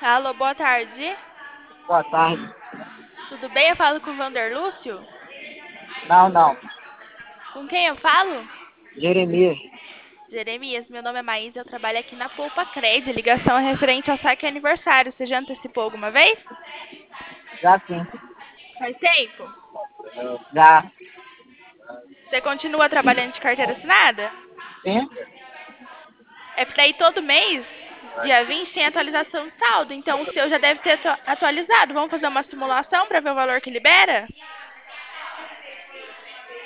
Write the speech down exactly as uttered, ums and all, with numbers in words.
Alô, boa tarde. Boa tarde. Tudo bem? Eu falo com o Vander Lúcio? Não, não. Com quem eu falo? Jeremias. Jeremias, meu nome é Maísa, eu trabalho aqui na Poupa Cred. Ligação é referente ao saque aniversário. Você já antecipou alguma vez? Já sim. Faz tempo. Já. Você continua trabalhando de carteira assinada? Sim? É porque daí todo mês, dia vinte, tem atualização de saldo. Então o seu já deve ter atu- atualizado. Vamos fazer uma simulação para ver o valor que libera?